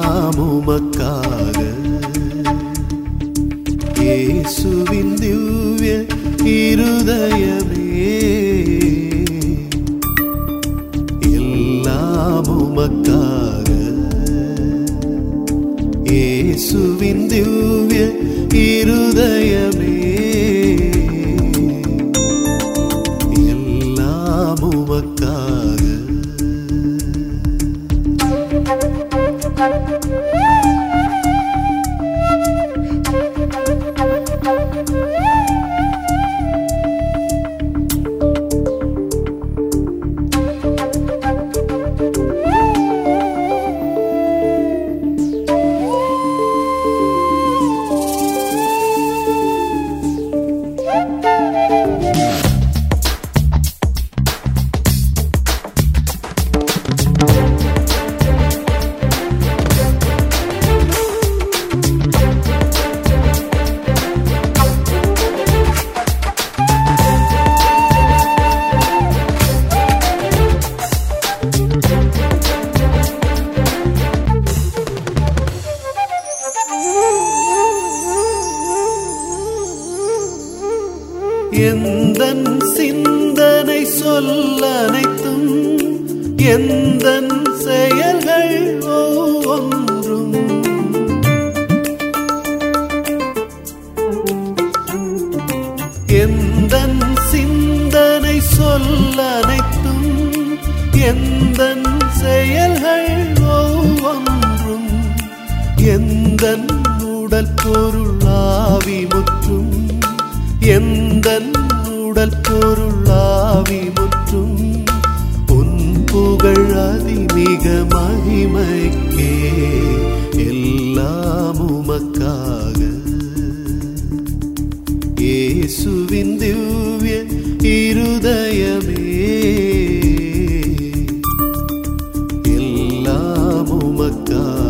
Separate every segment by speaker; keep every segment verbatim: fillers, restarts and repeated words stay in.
Speaker 1: எல்லாம் உமக்காக. இயேசுவின் திவ்ய இருதயமே, எல்லாம் உமக்காக. இயேசுவின் திவ்ய இருதயமே, எல்லாம் உமக்காக. எந்தன் சிந்தனை சொல்லனைத்தும், எந்தன் செயல்கள் ஒவ்வொன்றும், எந்தன் சிந்தனை சொல்லனைத்தும், எந்தன் செயல்கள் ஒவ்வொன்றும், எந்தன் உடல் பொருள் ஆவி முற்றும், எந்தன் உடல் பொருள் ஆவி முற்றும், உன் புகழ் அதிமிக மகிமைக்கே, எல்லாம் உமக்காக. இயேசுவின் திவ்ய இருதயமே, எல்லாம் உமக்காக.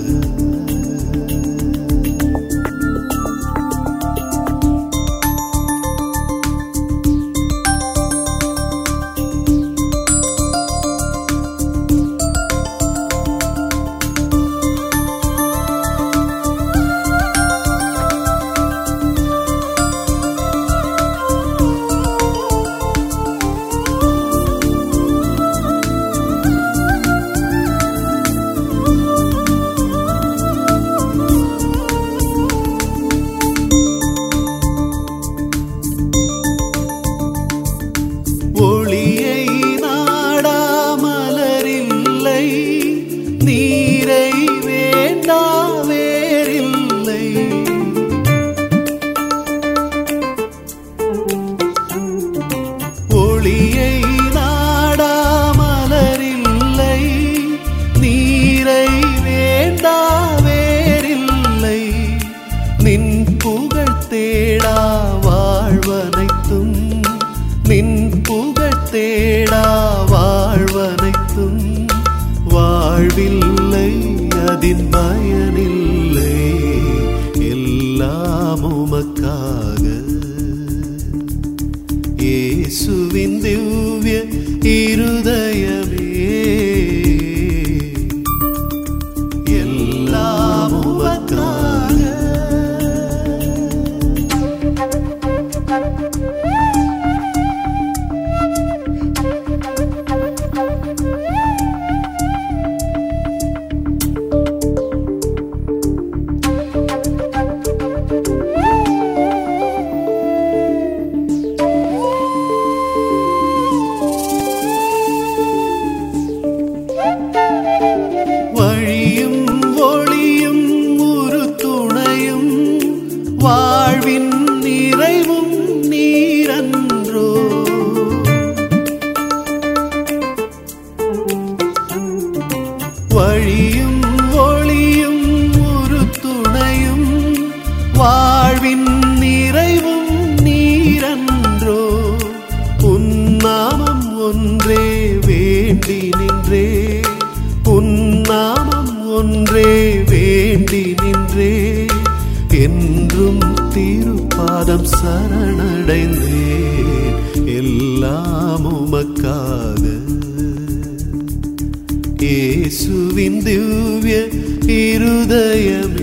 Speaker 1: ஒளியை நாடாமலரில்லை, நீரை வேண்டா வேறில்லை. ஒளியை நாடாமலரில்லை, நீரை வேண்டா வேறில்லை. நின் புகழ் தேடா வாழ்வனைத்தும், நின் புகழ் தேடா வாழ்வனைத்தும், வாழ்வில்லை அதின் பயனில்லை, எல்லாம் உமக்காக. இயேசுவின் திவ்ய இருதயமே, எல்லாம் உமக்காக. வழியும் ஒளியும் ஒரு துணையும், வாழ்வின் நிறைவும் நீரன்றோ. வழியும் ஒளியும் ஒரு துணையும், வாழ்வின் நிறைவும் நீரன்றோ. உன் நாமம் ஒன்றே வேண்டி நின்றே, உன் நாமம் ஒன்றே வேண்டி நின்றே, என்றும் திருப்பாதம் சரணடைந்தேன், எல்லாம் உமக்காக. இயேசுவின் திவ்ய இருதயமே